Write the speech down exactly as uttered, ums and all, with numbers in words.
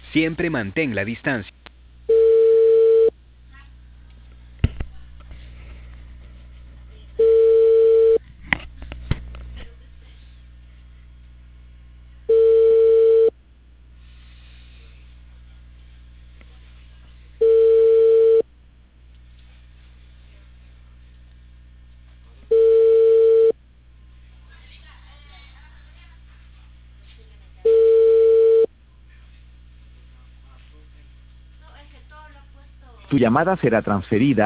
Siempre mantén la distancia. Tu llamada será transferida